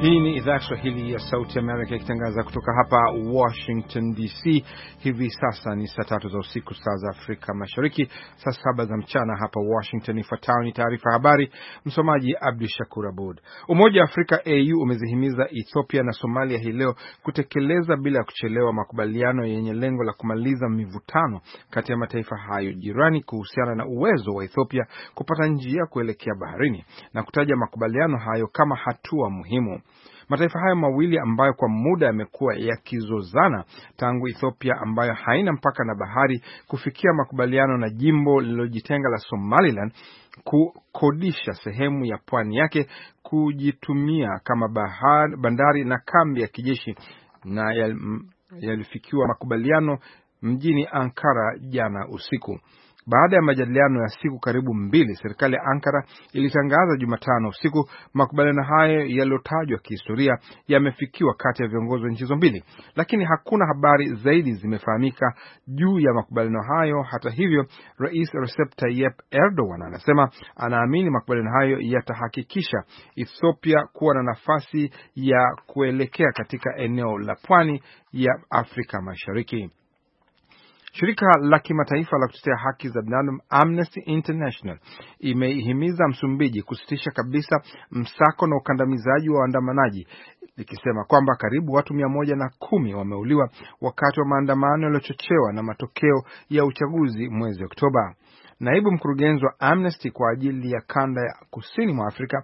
Hii ni idhaa Kiswahili ya Sauti Amerika ikitangaza kutoka hapa Washington DC. Hivi sasa ni saa 3 za usiku saa za Afrika Mashariki, saa 7 za mchana hapa Washington. Ifuatayo ni taarifa habari, msomaji Abdu Shakur Abud. Umoja wa Afrika AU umezihimiza Ethiopia na Somalia hii leo kutekeleza bila kuchelewa makubaliano yenye lengo la kumaliza mivutano kati ya mataifa hayo jirani kuhusiana na uwezo wa Ethiopia kupata njia kuelekea baharini, na kutaja makubaliano hayo kama hatua muhimu. Mataifa hayo mawili ambayo kwa muda yamekuwa yakizozana tangu Ethiopia ambayo haina mpaka na bahari kufikia makubaliano na jimbo lililojitenga la Somaliland kukodisha sehemu ya pwani yake kujitumia kama bandari na kambi ya kijeshi, na yalifikiwa makubaliano mjini Ankara jana usiku. Baada ya majadiliano ya siku karibu 2, serikali ya Ankara ilitangaza Jumatano usiku makubaliano hayo yaliyotajwa kihistoria yamefikiwa kati ya viongozi wa nchi hizo mbili, lakini hakuna habari zaidi zimefahamika juu ya makubaliano hayo. Hata hivyo, Rais Recep Tayyip Erdogan anasema anaamini makubaliano hayo yatahakikisha Ethiopia kuwa na nafasi ya kuelekea katika eneo la pwani ya Afrika Mashariki. Shirika la kimataifa la kutetea haki za binadamu Amnesty International imeihimiza Msumbiji kusitisha kabisa msako na ukandamizaji wa waandamanaji, likisema kwamba karibu watu 110 wameuliwa wakati wa maandamano yaliyochochewa na matokeo ya uchaguzi mwezi Oktoba. Naibu mkurugenzi wa Amnesty kwa ajili ya kanda ya kusini mwa Afrika,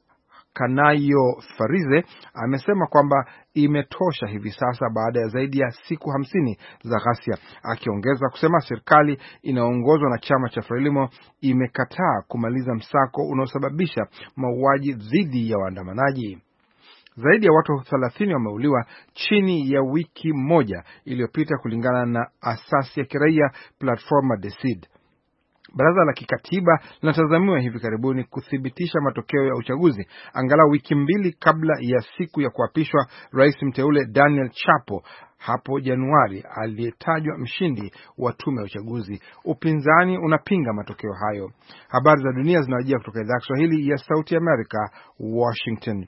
Kanayo Farize, amesema kwamba imetosha hivi sasa baada ya zaidi ya siku 50 za ghasia, akiongeza kusema serikali inaongozwa na chama cha Frelimo imekataa kumaliza msako unaosababisha mauaji dhidi ya waandamanaji. Zaidi ya watu 30 wameuliwa chini ya wiki moja iliyopita kulingana na asasi ya kiraia Platforma Decide. Baraza la kikatiba linatazamiwa hivi karibuni kuthibitisha matokeo ya uchaguzi angalau wiki 2 kabla ya siku ya kuapishwa rais mteule Daniel Chapo hapo Januari, aliyetajwa mshindi wa tume ya uchaguzi. Upinzani unapinga matokeo hayo. Habari za dunia zinawajia kutoka idhaa Kiswahili ya Sauti Amerika, Washington.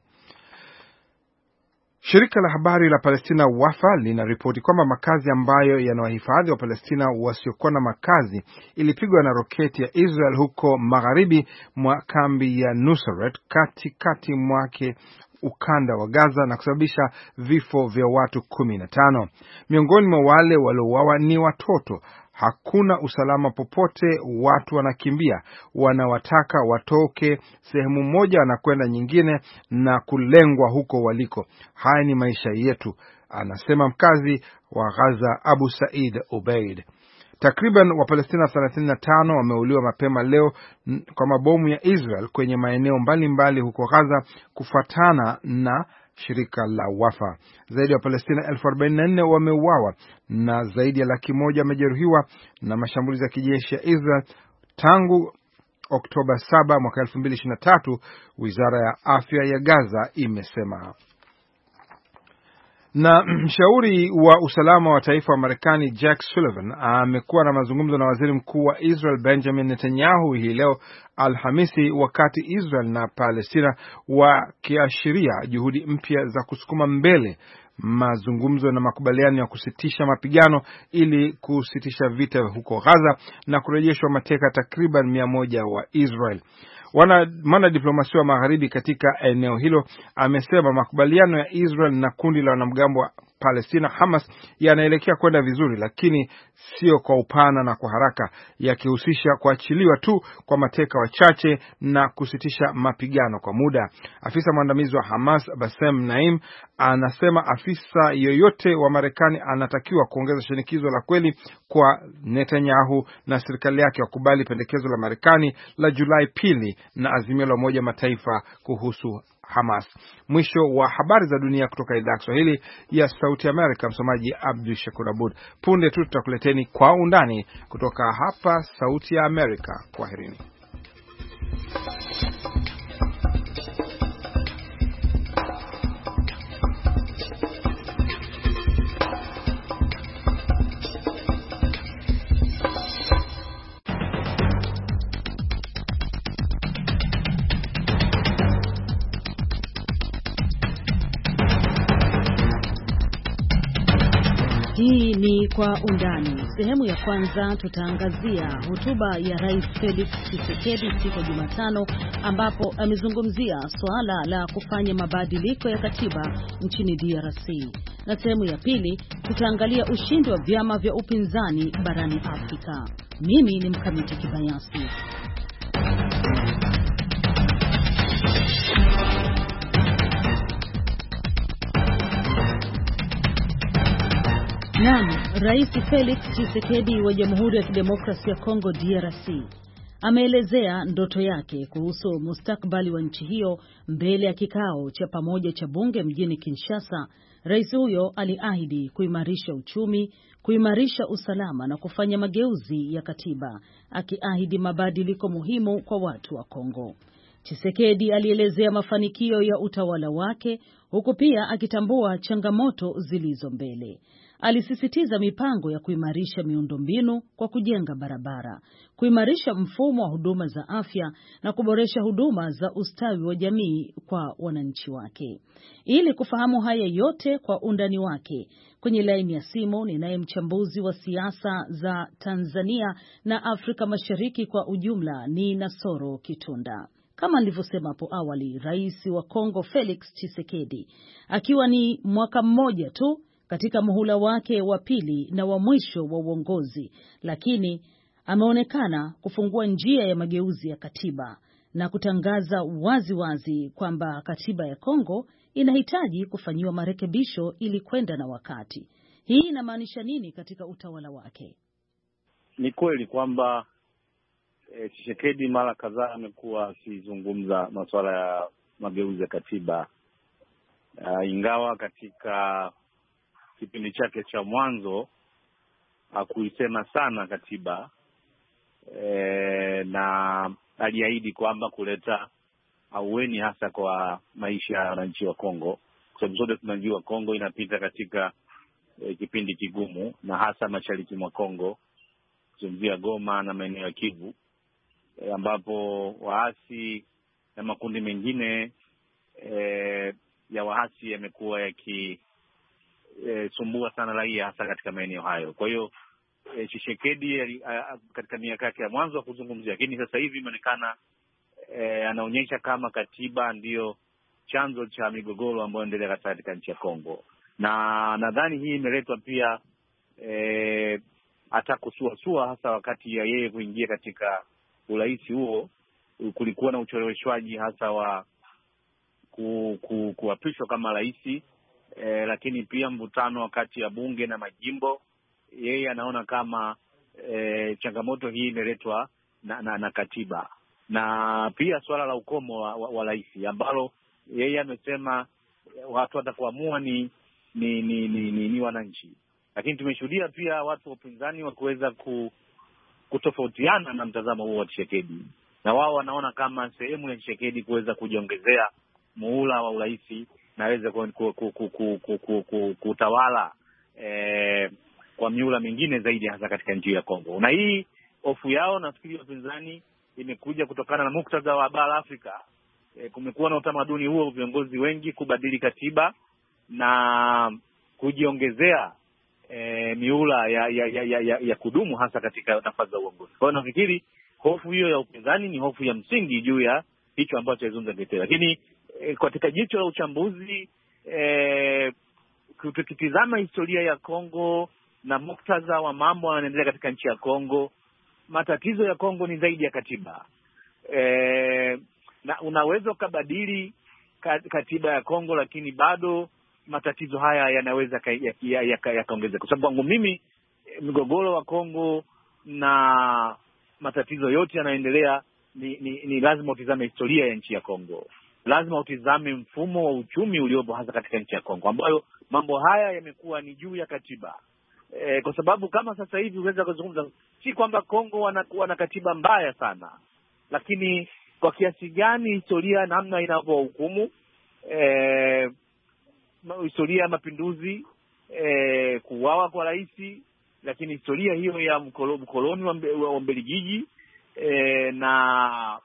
Shirika la habari la Palestina Wafa linaripoti kwamba makazi ambayo yanawahifadhi wa Palestina wasiokuwa na makazi ilipigwa na roketi ya Israel huko magharibi mwa kambi ya Nusret katikati mwake ukanda wa Gaza na kusababisha vifo vya watu 15. Miongoni mwa wale waliouawa ni watoto. Hakuna usalama popote, watu wanakimbia, wanawataka watoke sehemu moja na kwenda nyingine na kulengwa huko waliko. Haya ni maisha yetu, anasema mkazi wa Gaza Abu Said Ubaid. Takriban Wapalestina 35 wameuliwa mapema leo kwa mabomu ya Israel kwenye maeneo mbalimbali huko Gaza, kufuatana na shirika la Wafa. Zaidi ya Palestina 44,000 wameuawa na zaidi ya 100,000 wamejeruhiwa na mashambulizi ya kijeshi ya Israel tangu Oktoba 7 mwaka 2023, Wizara ya Afya ya Gaza imesema. Na mshauri wa usalama wa taifa wa Marekani Jack Sullivan amekuwa na mazungumzo na waziri mkuu wa Israel Benjamin Netanyahu hii leo Alhamisi, wakati Israel na Palestina wakiashiria juhudi mpya za kusukuma mbele mazungumzo na makubaliano ya kusitisha mapigano ili kusitisha vita huko Gaza na kurejeshwa mateka takriban 100 wa Israel. Mwanadiplomasia wa magharibi katika eneo hilo amesema makubaliano ya Israel na kundi la wanamgambo wa Palestina Hamas yanaelekea kwenda vizuri, lakini sio kwa upana na kwa haraka, yakihusisha kuachiliwa tu kwa mateka wachache na kusitisha mapigano kwa muda. Afisa mwandamizi wa Hamas Bassem Naim anasema afisa yoyote wa Marekani anatakiwa kuongeza shinikizo la kweli kwa Netanyahu na serikali yake wakubali pendekezo la Marekani la Julai 2 na azimio la Umoja Mataifa kuhusu Hamas. Mwisho wa habari za dunia kutoka idhaa Kiswahili ya Sauti Amerika. Msomaji Abdu Shakur Abud. Punde tu tutakuleteni kwa undani kutoka hapa Sauti ya Amerika. Kwaherini. Hii ni Kwa Undani. Sehemu ya kwanza tutaangazia hotuba ya Rais Felix Tshisekedi siku ya Jumatano ambapo amezungumzia swala la kufanya mabadiliko ya katiba nchini DRC. Na sehemu ya pili tutaangalia ushindi wa vyama vya upinzani barani Afrika. Mimi ni Mkamiti Kibayasi. Naam, Rais Felix Tshisekedi wa Jamhuri ya Kidemokrasia ya Kongo DRC ameelezea ndoto yake kuhusu mustakabali wa nchi hiyo mbele ya kikao cha pamoja cha bunge mjini Kinshasa. Rais huyo aliahidi kuimarisha uchumi, kuimarisha usalama na kufanya mageuzi ya katiba, akiahidi mabadiliko muhimu kwa watu wa Kongo. Tshisekedi alielezea mafanikio ya utawala wake huku pia akitambua changamoto zilizo mbele. Alisisitiza mipango ya kuimarisha miundombinu kwa kujenga barabara, kuimarisha mfumo wa huduma za afya na kuboresha huduma za ustawi wa jamii kwa wananchi wake. Ili kufahamu haya yote kwa undani wake, kwenye laini ya simu ninaye mchambuzi wa siasa za Tanzania na Afrika Mashariki kwa ujumla ni Nasoro Kitunda. Kama nilivyosema hapo awali, Rais wa Kongo Felix Tshisekedi akiwa ni mwaka mmoja tu katika muhula wake wa pili na wa mwisho wa uongozi, lakini ameonekana kufungua njia ya mageuzi ya katiba na kutangaza wazi kwamba katiba ya Kongo inahitaji kufanyiwa marekebisho ili kwenda na wakati. Hii inamaanisha nini katika utawala wake? Ni kweli kwamba Tshisekedi mara kadhaa amekuwa akizungumza masuala ya mageuzi ya katiba, ingawa katika kipindi chake cha mwanzo hakuisema sana katiba, na aliahidi kwamba kuleta ahueni hasa kwa maisha ya wananchi wa Kongo, kwa sababu sote tunajua Kongo inapita katika kipindi kigumu, na hasa mashariki mwa Kongo, kuzungumzia Goma na maeneo ya Kivu, ambapo waasi na makundi mengine ya waasi yamekuwa yakisumbua sana raia hasa katika maeneo hayo. Kwa hiyo Tshisekedi katika miaka yake ya mwanzo kuzungumzia, lakini sasa hivi imeonekana anaonyesha kama katiba ndiyo chanzo cha migogoro ambayo inaendelea katika nchi ya Kongo. Na nadhani hii imeletwa pia hata kusuasua, hasa wakati ya yeye kuingia katika urais huo. Kulikuwa na ucheleweshwaji hasa wa kuapishwa kama rais, lakini pia mvutano wakati ya bunge na majimbo. Yeye anaona kama changamoto hii imeletwa na katiba, na pia swala la ukomo wa rais ambalo yeye amesema watu watakuamua ni wananchi. Lakini tumeshuhudia pia watu wa upinzani wakiweza kutofautiana na mtazamo huo wa Tshisekedi, na wao wanaona kama sehemu ya Tshisekedi kuweza kujiongezea muhula wa urais na aweze kutawala kwa miula mingine zaidi, hasa katika nchi ya Kongo. Na hii hofu yao, nafikiri wapinzani, imekuja kutokana na muktadha wa bara Afrika. Kumekuwa na utamaduni huo, viongozi wengi kubadili katiba na kujiongezea miula ya kudumu hasa katika nafasi za uongozi. Kwa hiyo nafikiri hofu hiyo ya upinzani ni hofu ya msingi juu ya hicho ambacho yazungumza Getera. Lakini katika jicho la uchambuzi, tukitizama historia ya Kongo na muktadha wa mambo yanaendelea katika nchi ya Kongo, matatizo ya Kongo ni zaidi ya katiba. Na unaweza ukabadili katiba ya Kongo, lakini bado matatizo haya yanaweza yakaongezeka. Kwa sababu kwangu mimi, mgogoro wa Kongo na matatizo yote yanaendelea, ni lazima utizame historia ya nchi ya Kongo. Lazima utizame mfumo wa uchumi uliopo hasa katika nchi ya Kongo, ambayo mambo haya yamekuwa ni juu ya katiba. Kwa sababu kama sasa hivi unaweza kuzungumza, si kwamba Kongo wana katiba mbaya sana, lakini kwa kiasi gani historia namna inavyohukumu, historia ya mapinduzi, kuuawa kwa rais, lakini historia hiyo ya mkoloni wa Ubelgiji, na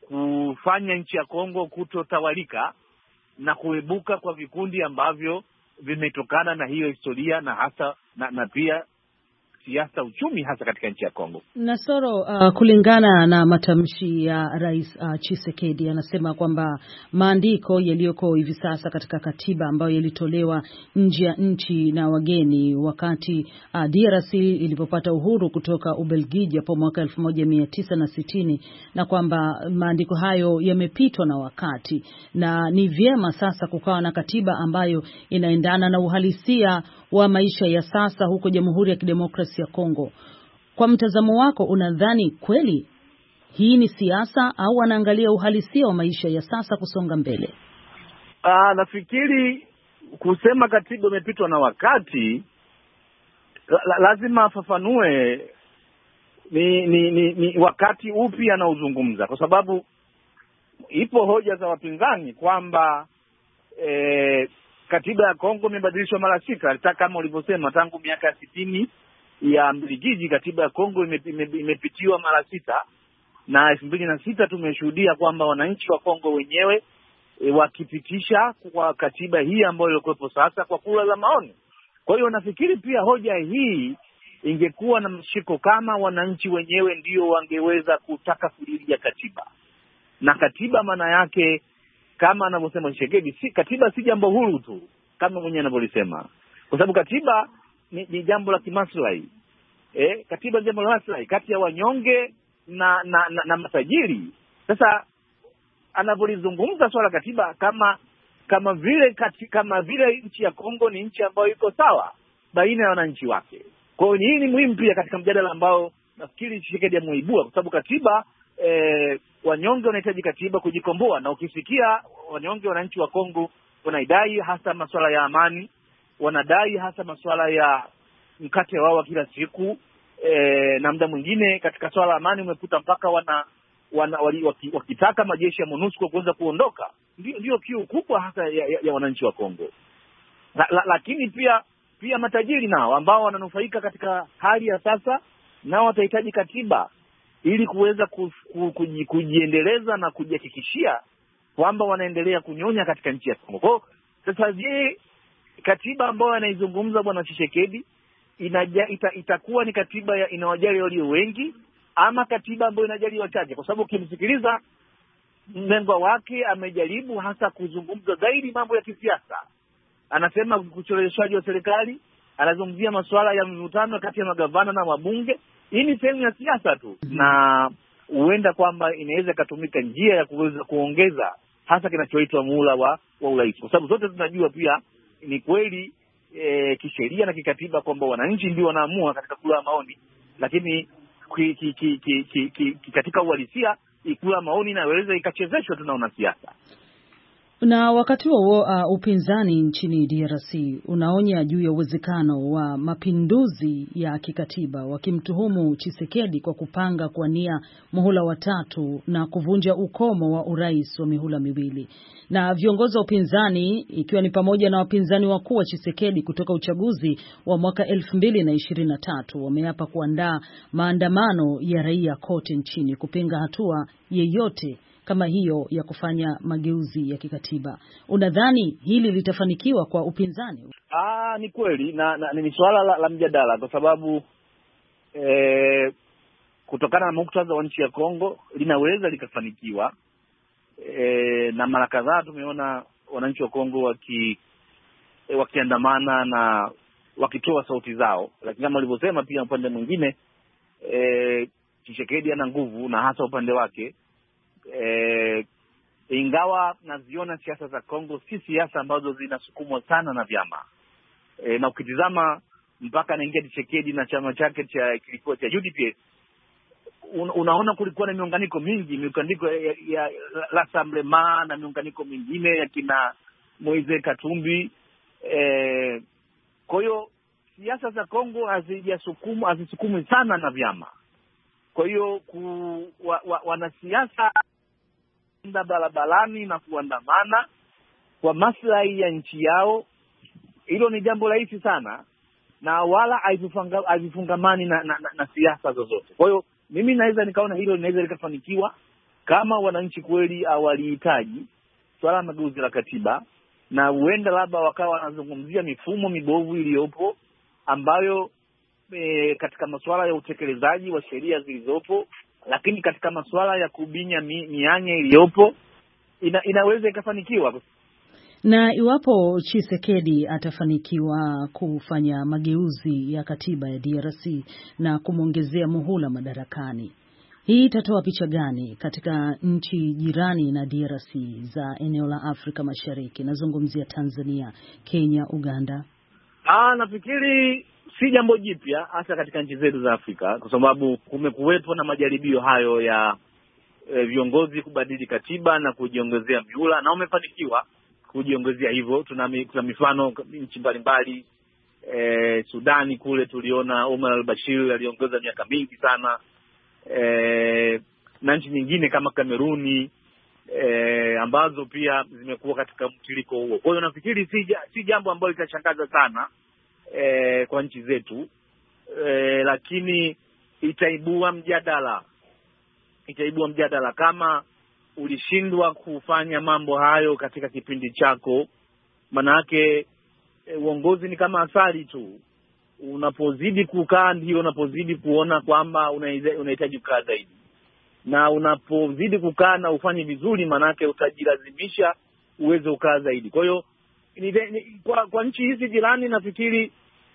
kufanya nchi ya Kongo kutotawalika na kuibuka kwa vikundi ambavyo vimetokana na hiyo historia na hasa na pia siasa, uchumi hasa katika nchi ya Kongo. Nasoro, kulingana na matamshi ya Rais Tshisekedi, anasema kwamba maandiko yaliyoko hivi sasa katika katiba ambayo yalitolewa nje ya nchi na wageni wakati DRC ilipopata uhuru kutoka Ubelgiji hapo mwaka 1960, na kwamba maandiko hayo yamepitwa na wakati na ni vyema sasa kukawa na katiba ambayo inaendana na uhalisia wa maisha ya sasa huko Jamhuri ya Kidemokrasia ya Kongo. Kwa mtazamo wako, unadhani kweli hii ni siasa au anaangalia uhalisia wa maisha ya sasa kusonga mbele? Nafikiri kusema katiba imepitwa na wakati, lazima afafanue ni wakati upi anaozungumza, kwa sababu ipo hoja za wapinzani kwamba katiba ya Kongo imebadilishwa mara 6, hata kama ulivyosema tangu miaka ya 60 ya Mbelgiji katiba ya Kongo imepitiwa mara 6, na 2006 tumeshuhudia kwamba wananchi wa Kongo wenyewe wakipitisha kwa katiba hii ambayo ilikuwepo sasa kwa kura za maoni. Kwa hiyo nafikiri pia hoja hii ingekuwa na mshiko kama wananchi wenyewe ndio wangeweza kutaka kulilia katiba. Na katiba maana yake kama anavyosema Tshisekedi, katiba si jambo huru tu kama mwenyewe anavyolisema, kwa sababu katiba ni jambo la kimaslahi. Katiba ni jambo la maslahi kati ya wanyonge na matajiri. Sasa anavyolizungumza swala katiba kama vile nchi ya Kongo ni nchi ambayo iko sawa baina ya wananchi wake. Kwa hiyo hii ni muhimu pia katika mjadala ambao nafikiri Tshisekedi amuibua, kwa sababu katiba wanyonge wanahitaji katiba kujikomboa, na ukisikia wanyonge, wananchi wa Kongo wanadai hasa masuala ya amani, wanadai hasa masuala ya mkate wao wa kila siku, na muda mwingine katika swala la amani umekuta mpaka wakitaka majeshi ya MONUSCO kuanza kuondoka. Ndio kiu kubwa hasa ya wananchi wa Kongo. Lakini pia matajiri nao ambao wananufaika katika hali ya sasa, nao watahitaji katiba ili kuweza kujiendeleza na kujihakikishia kwamba wanaendelea kunyonya katika nchi ya Kongo. Kwa sasa, je, katiba ambayo anaizungumza bwana Tshisekedi itakuwa ni katiba inawajali walio wengi ama katiba ambayo inajali wachache? Kwa sababu ukimsikiliza mlengwa wake amejaribu hasa kuzungumza zaidi mambo ya kisiasa. Anasema kucheleweshaji wa serikali, anazungumzia masuala ya mvutano kati ya magavana na wabunge. Hii ni sehemu ya siasa tu, na huenda kwamba inaweza ikatumika njia ya kuweza kuongeza hasa kinachoitwa muhula wa urais, kwa sababu zote tunajua pia ni kweli kisheria na kikatiba kwamba wananchi ndio wanaamua katika kura ya maoni, lakini katika uhalisia kura ya maoni inaweza ikachezeshwa tu na wanasiasa. Na wakati huo upinzani nchini DRC unaonya juu ya uwezekano wa mapinduzi ya kikatiba, wakimtuhumu Tshisekedi kwa kupanga kuwania muhula wa 3 na kuvunja ukomo wa urais wa mihula miwili. Na viongozi wa upinzani, ikiwa ni pamoja na wapinzani wakuu wa Tshisekedi kutoka uchaguzi wa mwaka 2023, wameapa kuandaa maandamano ya raia kote nchini kupinga hatua yeyote kama hiyo ya kufanya mageuzi ya kikatiba. Unadhani hili litafanikiwa kwa upinzani? Ni kweli na ni swala la mjadala, kwa sababu kutokana na muktadha wa nchi ya Kongo linaweza likafanikiwa. Na mara kadhaa tumeona wananchi wa Kongo wakiandamana na wakitoa sauti zao, lakini kama walivyosema pia upande mwingine Tshisekedi ana nguvu na hasa upande wake. Ingawa naziona siasa za Kongo si siasa ambazo zinasukumwa sana na vyama, na ukitizama mpaka anaingia Tshisekedi na chama chake kilikuwa cha UDPS, unaona kulikuwa na miunganiko mingi, miunganiko ya Rassemblement na miunganiko mingine ya kina Moise Katumbi. Kwa hiyo siasa za Kongo hazisukumwi sana na vyama. Kwa hiyo wanasiasa enda barabarani na kuandamana kwa maslahi ya nchi yao, hilo ni jambo rahisi sana na wala haifungamani na siasa zozote. Kwa hiyo mimi naweza nikaona hilo linaweza likafanikiwa kama wananchi kweli hawalihitaji swala la mageuzi la katiba, na huenda labda wakawa wanazungumzia mifumo mibovu iliyopo ambayo katika masuala ya utekelezaji wa sheria zilizopo, lakini katika masuala ya kubinya mianya iliyopo inaweza ikafanikiwa. Na iwapo Tshisekedi atafanikiwa kufanya mageuzi ya katiba ya DRC na kumwongezea muhula madarakani, hii itatoa picha gani katika nchi jirani na DRC za eneo la Afrika Mashariki? Nazungumzia Tanzania, Kenya, Uganda. Nafikiri si jambo jipya hasa katika nchi zetu za Afrika, kwa sababu kumekuwepo na majaribio hayo ya viongozi kubadili katiba na kujiongezea mihula, na umefanikiwa kujiongezea hivyo. Tuna mifano nchi mbalimbali. Sudani kule tuliona Omar al-Bashir aliongeza miaka mingi sana, na nchi nyingine kama Kameruni ambazo pia zimekuwa katika mtiririko huo. Kwa hiyo nafikiri si jambo ambalo litashangaza sana kwa nchi zetu, lakini itaibua mjadala kama ulishindwa kufanya mambo hayo katika kipindi chako. Manake uongozi ni kama asali tu, unapozidi kukaa ndio unapozidi kuona kwamba unahitaji kukaa zaidi, na unapozidi kukaa na ufanye vizuri, manake utajilazimisha uweze kukaa zaidi. Kwa hiyo kwa nchi hizi jirani nafikiri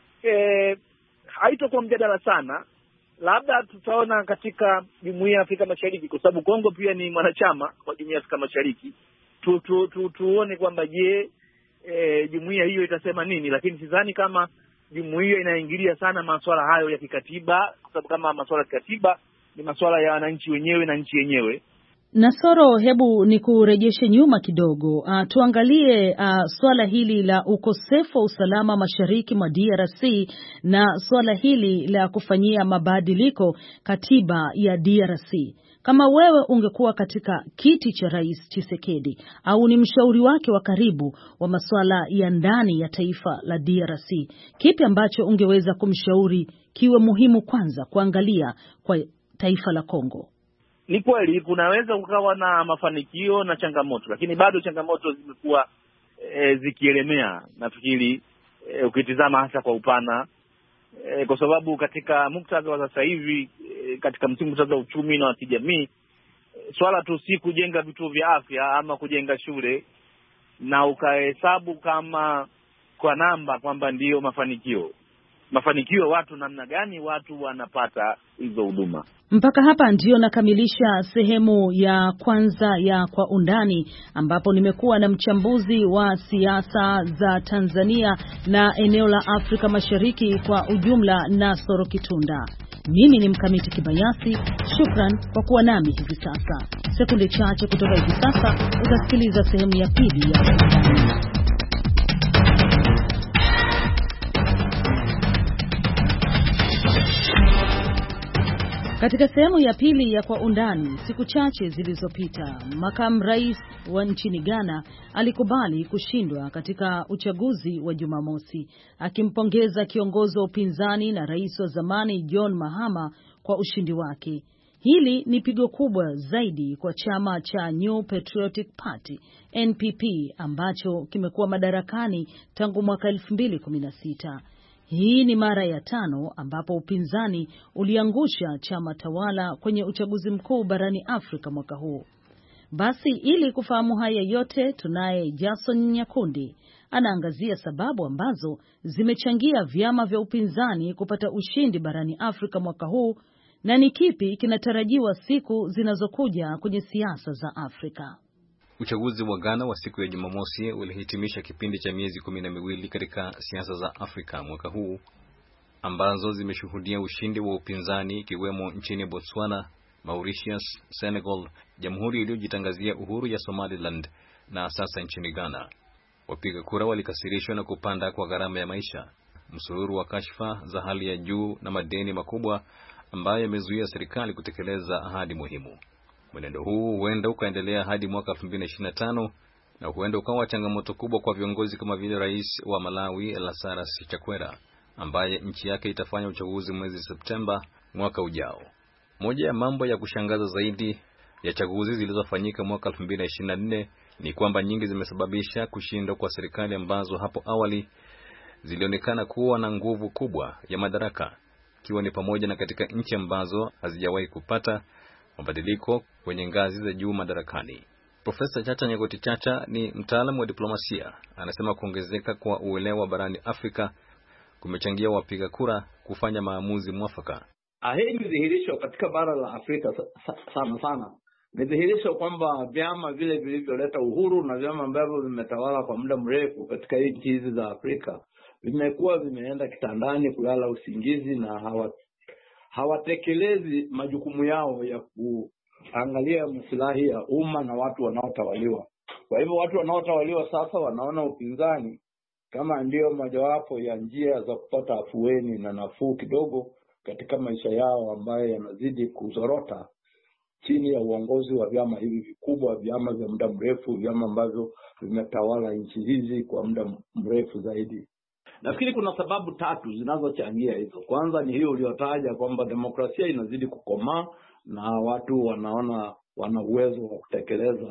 haitakuwa mjadala sana. Labda tutaona katika Jumuiya ya Afrika Mashariki, kwa sababu Kongo pia ni mwanachama wa Jumuiya ya Afrika Mashariki. Tuone kwamba je, jumuiya hiyo itasema nini, lakini sidhani kama jumuiya inaingilia sana masuala hayo ya kikatiba, kwa sababu kama masuala ya kikatiba ni masuala ya wananchi wenyewe na nchi yenyewe. Nasoro, hebu ni kurejeshe nyuma kidogo. Tuangalie swala hili la ukosefu wa usalama mashariki mwa DRC na swala hili la kufanyia mabadiliko katiba ya DRC. Kama wewe ungekuwa katika kiti cha Rais Tshisekedi au ni mshauri wake wa karibu wa masuala ya ndani ya taifa la DRC, kipi ambacho ungeweza kumshauri kiwe muhimu kwanza kuangalia kwa taifa la Kongo? Ni kweli kunaweza kukawa na mafanikio na changamoto, lakini bado changamoto zimekuwa zikielemea, nafikiri ukitizama hasa kwa upana, kwa sababu katika muktadha wa sasa hivi, katika muktadha wa uchumi na wa kijamii, swala tu si kujenga vituo vya afya ama kujenga shule na ukahesabu kama kwa namba kwamba ndiyo mafanikio watu namna gani watu wanapata hizo huduma. Mpaka hapa ndio nakamilisha sehemu ya kwanza ya Kwa Undani, ambapo nimekuwa na mchambuzi wa siasa za Tanzania na eneo la Afrika Mashariki kwa ujumla, Nasoro Kitunda. Mimi ni Mkamiti Kibayasi. Shukran kwa kuwa nami hivi sasa. Sekunde chache kutoka hivi sasa utasikiliza sehemu ya pili ya Kwa Undani. Katika sehemu ya pili ya Kwa Undani, siku chache zilizopita, makamu rais wa nchini Ghana alikubali kushindwa katika uchaguzi wa Jumamosi, akimpongeza kiongozi wa upinzani na rais wa zamani John Mahama kwa ushindi wake. Hili ni pigo kubwa zaidi kwa chama cha New Patriotic Party NPP ambacho kimekuwa madarakani tangu mwaka 2016. Hii ni mara ya 5 ambapo upinzani uliangusha chama tawala kwenye uchaguzi mkuu barani Afrika mwaka huu. Basi ili kufahamu haya yote, tunaye Jason Nyakundi. Anaangazia sababu ambazo zimechangia vyama vya upinzani kupata ushindi barani Afrika mwaka huu na ni kipi kinatarajiwa siku zinazokuja kwenye siasa za Afrika. Uchaguzi wa Ghana wa siku ya Jumamosi ulihitimisha kipindi cha miezi 12 katika siasa za Afrika mwaka huu, ambazo zimeshuhudia ushindi wa upinzani ikiwemo nchini Botswana, Mauritius, Senegal, jamhuri iliyojitangazia uhuru ya Somaliland na sasa nchini Ghana. Wapiga kura walikasirishwa na kupanda kwa gharama ya maisha, msururu wa kashfa za hali ya juu na madeni makubwa ambayo yamezuia serikali kutekeleza ahadi muhimu. Mwenendo huu huenda ukaendelea hadi mwaka 2025 na huenda ukawa changamoto kubwa kwa viongozi kama vile rais wa Malawi Lazarus Chakwera, ambaye nchi yake itafanya uchaguzi mwezi Septemba mwaka ujao. Moja ya mambo ya kushangaza zaidi ya chaguzi zilizofanyika mwaka 2024 ni kwamba nyingi zimesababisha kushindwa kwa serikali ambazo hapo awali zilionekana kuwa na nguvu kubwa ya madaraka, ikiwa ni pamoja na katika nchi ambazo hazijawahi kupata mabadiliko kwenye ngazi za juu madarakani. Profesa Chacha Nyegoti Chacha ni mtaalamu wa diplomasia. Anasema kuongezeka kwa uelewa barani Afrika kumechangia wapiga kura kufanya maamuzi mwafaka. Hii ni dhihirisho katika bara la Afrika sana. Ni dhihirisho kwamba vyama vile vilivyoleta uhuru na vyama ambavyo vimetawala kwa muda mrefu katika nchi hizi za Afrika vimekuwa vimeenda kitandani kulala usingizi na hawatekelezi majukumu yao ya kuangalia maslahi ya umma na watu wanaotawaliwa. Kwa hivyo watu wanaotawaliwa sasa wanaona upinzani kama ndio mojawapo ya njia za kupata afueni na nafuu kidogo katika maisha yao ambayo yanazidi kuzorota chini ya uongozi wa vyama hivi vikubwa, vyama vya muda mrefu, vyama ambavyo vimetawala nchi hizi kwa muda mrefu zaidi. Nafikiri kuna sababu 3 zinazochangia hizo. Kwanza ni hiyo uliyotaja kwamba demokrasia inazidi kukomaa na watu wanaona wana uwezo wa kutekeleza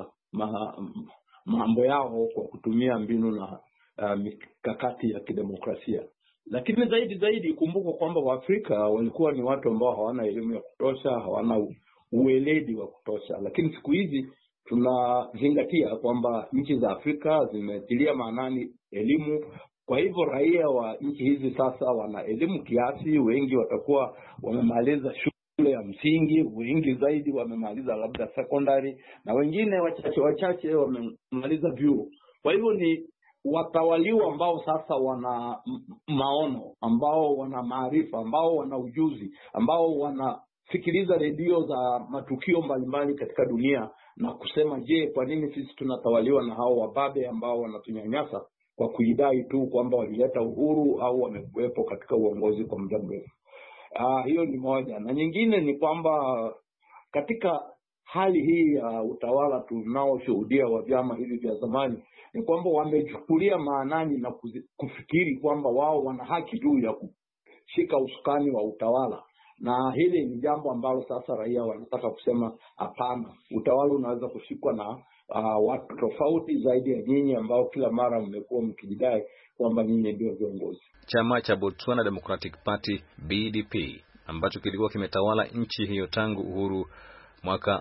mambo yao kwa kutumia mbinu na mikakati ya kidemokrasia. Lakini zaidi kumbuka kwamba Waafrika walikuwa ni watu ambao hawana elimu ya kutosha, hawana ueledi wa kutosha. Lakini siku hizi tunazingatia kwamba nchi za Afrika zimetilia maanani elimu. Kwa hivyo raia wa nchi hizi sasa wana elimu kiasi, wengi watakuwa wamemaliza shule ya msingi, wengi zaidi wamemaliza labda secondary, na wengine wachache wamemaliza vyuo. Kwa hivyo ni watawaliwa ambao sasa wana maono, ambao wana maarifa, ambao wana ujuzi, ambao wanafikiriza redio za matukio mbalimbali katika dunia na kusema, je, kwa nini sisi tunatawaliwa na hao wababe ambao wanatunyanyasa kwa kuidai tu kwamba walileta uhuru au wamekuwepo katika uongozi kwa muda mrefu. Hiyo ni moja. Na nyingine ni kwamba katika hali hii ya utawala tunaoshuhudia wa vyama hivi vya zamani, ni kwamba wamechukulia maanani na kufikiri kwamba wao wana haki tu ya kushika usukani wa utawala. Na hili ni jambo ambalo sasa raia wanataka kusema hapana, utawala unaweza kushikwa na watu tofauti zaidi ya nyinyi ambao kila mara mmekuwa mkijidai kwamba nyinyi ndio viongozi. Chama cha Botswana Democratic Party BDP ambacho kilikuwa kimetawala nchi hiyo tangu uhuru mwaka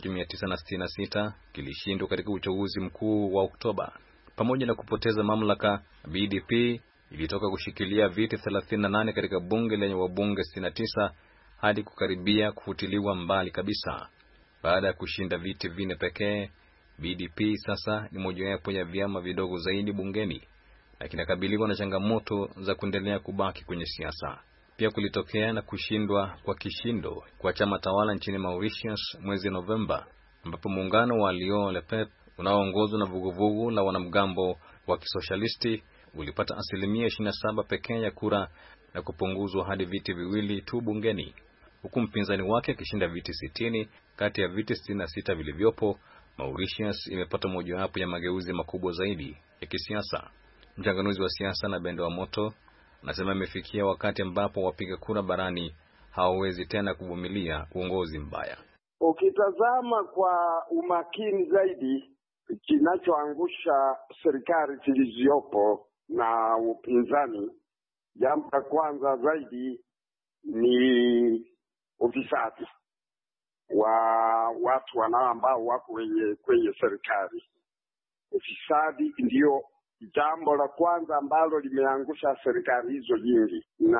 1966 kilishindwa katika uchaguzi mkuu wa Oktoba. Pamoja na kupoteza mamlaka, BDP ilitoka kushikilia viti 38 katika bunge lenye wabunge 69 hadi kukaribia kufutiliwa mbali kabisa. Baada ya kushinda viti 4 pekee, BDP sasa ni mojawapo ya vyama vidogo zaidi bungeni na kinakabiliwa na changamoto za kuendelea kubaki kwenye siasa. Pia kulitokea na kushindwa kwa kishindo kwa chama tawala nchini Mauritius mwezi Novemba, ambapo muungano wa Lion Le Peuple unaoongozwa na vuguvugu la wanamgambo wa kisoshalisti ulipata 27% pekee ya kura na kupunguzwa hadi viti 2 tu bungeni, huku mpinzani wake akishinda viti 60 kati ya viti 66 vilivyopo. Mauritius imepata mojawapo ya mageuzi makubwa zaidi ya kisiasa. Mchanganuzi wa siasa na Bendo wa Moto anasema imefikia wakati ambapo wapiga kura barani hawawezi tena kuvumilia uongozi mbaya. Ukitazama kwa umakini zaidi, kinachoangusha serikali zilizopo na upinzani, jambo la kwanza zaidi ni ufisadi wa watu ambao wako kwenye serikali. Ufisadi ndio jambo la kwanza ambalo limeangusha serikali hizo nyingi, na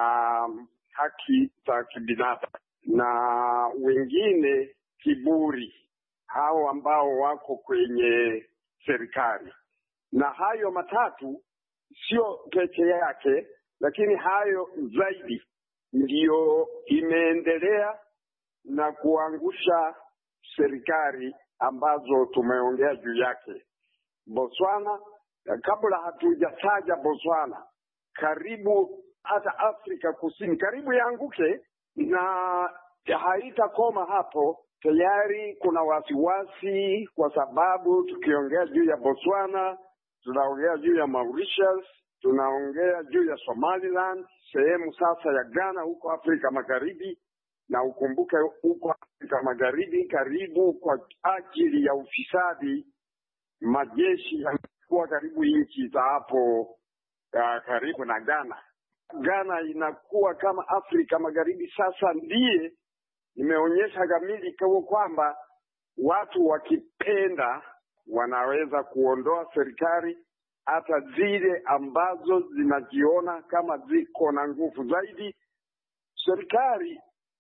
haki za kibinadamu, na wengine kiburi, hao ambao wako kwenye serikali. Na hayo matatu sio peke yake, lakini hayo zaidi ndio imeendelea na kuangusha serikali ambazo tumeongea juu yake. Botswana, kabla hatujataja Botswana, karibu hata Afrika Kusini karibu yaanguke, na haitakoma hapo. Tayari kuna wasiwasi, kwa sababu tukiongea juu ya Botswana, tunaongea juu ya Mauritius, tunaongea juu ya Somaliland, sehemu sasa ya Ghana huko Afrika Magharibi, na ukumbuke huko Afrika Magharibi karibu kwa ajili ya ufisadi majeshi yamekuwa karibu nchi za hapo karibu na Ghana. Ghana inakuwa kama Afrika Magharibi sasa ndiye imeonyesha kamili kwamba watu wakipenda wanaweza kuondoa serikali hata zile ambazo zinajiona kama ziko na nguvu zaidi. Serikali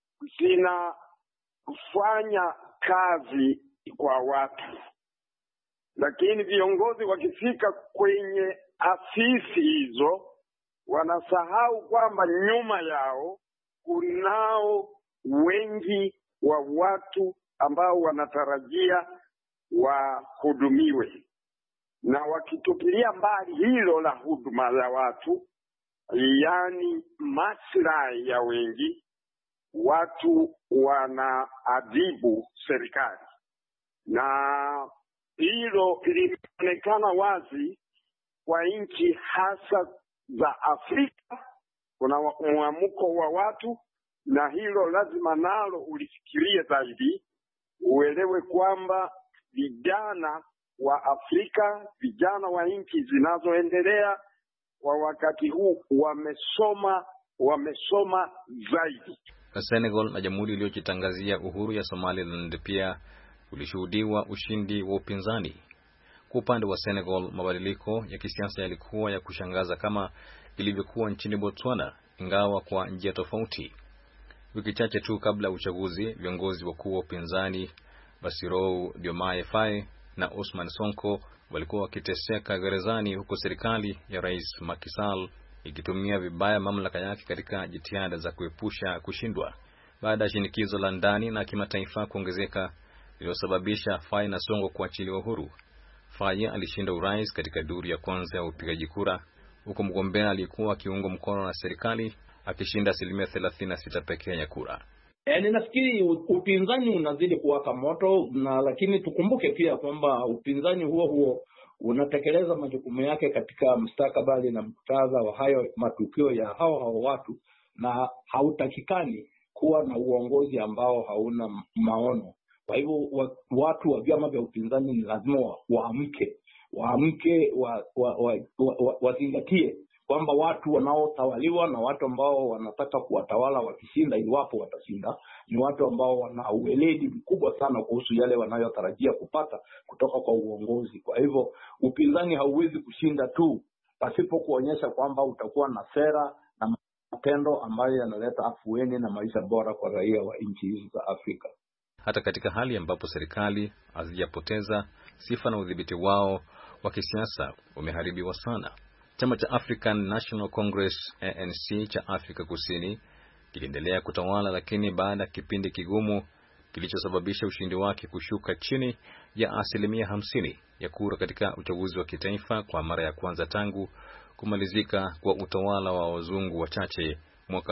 zinafanya kazi kwa watu, lakini viongozi wakifika kwenye afisi hizo wanasahau kwamba nyuma yao kunao wengi wa watu ambao wanatarajia wahudumiwe, na wakitupilia mbali hilo la huduma ya watu, yani maslahi ya wengi, watu wanaadhibu serikali. Na hilo linaonekana wazi kwa nchi hasa za Afrika. Kuna muamuko wa watu, na hilo lazima nalo ulifikirie zaidi, uelewe kwamba vijana wa Afrika, vijana wa nchi zinazoendelea kwa wakati huu wamesoma zaidi. Senegal na jamhuri iliyojitangazia uhuru ya Somaliland pia ulishuhudiwa ushindi wa upinzani. Kwa upande wa Senegal, mabadiliko ya kisiasa yalikuwa ya kushangaza kama ilivyokuwa nchini Botswana, ingawa kwa njia tofauti. Wiki chache tu kabla uchaguzi, viongozi wakuu wa upinzani Bassirou Diomaye Faye na Ousmane Sonko walikuwa wakiteseka gerezani, huko serikali ya Rais Macky Sall ikitumia vibaya mamlaka yake katika jitihada za kuepusha kushindwa. Baada ya shinikizo la ndani na kimataifa kuongezeka lililosababisha Faye na Sonko kuachiliwa huru, Faye alishinda urais katika duru ya kwanza ya upigaji kura, huko mgombea alikuwa akiungwa mkono na serikali akishinda 36% pekee ya kura. Ninafikiri upinzani unazidi kuwaka moto, na lakini tukumbuke pia kwamba upinzani huo unatekeleza majukumu yake katika mustakabali na muktadha wa hayo matukio ya hao watu, na hautakikani kuwa na uongozi ambao hauna maono. Kwa hivyo watu wa vyama vya upinzani ni lazima waamke, wazingatie kwamba watu wanaotawaliwa na watu ambao wanataka kuwatawala wakishinda, iwapo watashinda, ni watu ambao wana ueledi mkubwa sana kuhusu yale wanayotarajia kupata kutoka kwa uongozi. Kwa hivyo upinzani hauwezi kushinda tu pasipo kuonyesha kwamba utakuwa na sera na matendo ambayo yanaleta afueni na maisha bora kwa raia wa nchi hizi za Afrika. Hata katika hali ambapo serikali hazijapoteza sifa na udhibiti wao wa kisiasa umeharibiwa sana. Chama cha African National Congress ANC cha Afrika Kusini kiliendelea kutawala, lakini baada ya kipindi kigumu kilichosababisha ushindi wake kushuka chini ya 50% ya kura katika uchaguzi wa kitaifa kwa mara ya kwanza tangu kumalizika kwa utawala wa wazungu wachache mwaka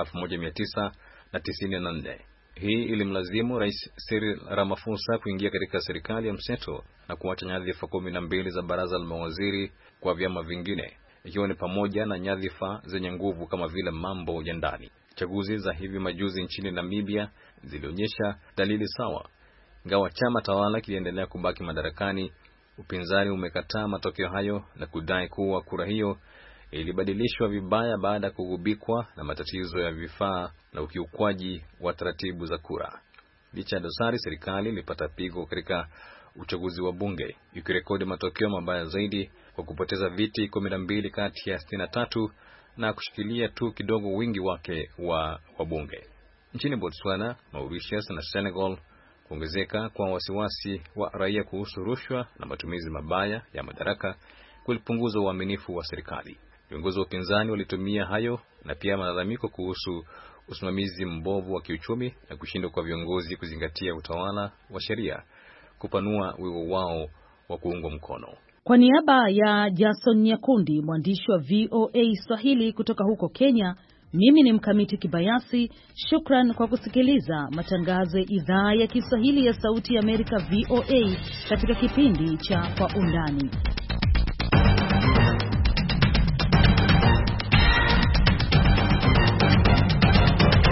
1994. Hii ilimlazimu Rais Cyril Ramaphosa kuingia katika serikali ya mseto na kuacha nyadhifa 12 za baraza la mawaziri kwa vyama vingine, ikiwa ni pamoja na nyadhifa zenye nguvu kama vile mambo ya ndani. Chaguzi za hivi majuzi nchini Namibia zilionyesha dalili sawa. Ingawa chama tawala kiliendelea kubaki madarakani, upinzani umekataa matokeo hayo na kudai kuwa kura hiyo ilibadilishwa vibaya baada ya kugubikwa na matatizo ya vifaa na ukiukwaji wa taratibu za kura. Licha ya dosari, serikali ilipata pigo katika uchaguzi wa bunge, ikirekodi matokeo mabaya zaidi kwa kupoteza viti 12 kati ya 63 na kushikilia tu kidogo wingi wake wa bunge. Nchini Botswana, Mauritius na Senegal, kuongezeka kwa wasiwasi wa raia kuhusu rushwa na matumizi mabaya ya madaraka kulipunguza uaminifu wa serikali. Viongozi wa upinzani walitumia hayo na pia malalamiko kuhusu usimamizi mbovu wa kiuchumi na kushindwa kwa viongozi kuzingatia utawala wa sheria kupanua wigo wao wa kuungwa mkono. Kwa niaba ya Jason Nyakundi, mwandishi wa VOA Swahili kutoka huko Kenya, mimi ni Mkamiti Kibayasi. Shukran kwa kusikiliza matangazo ya idhaa ya Kiswahili ya Sauti ya Amerika VOA katika kipindi cha Kwa Undani.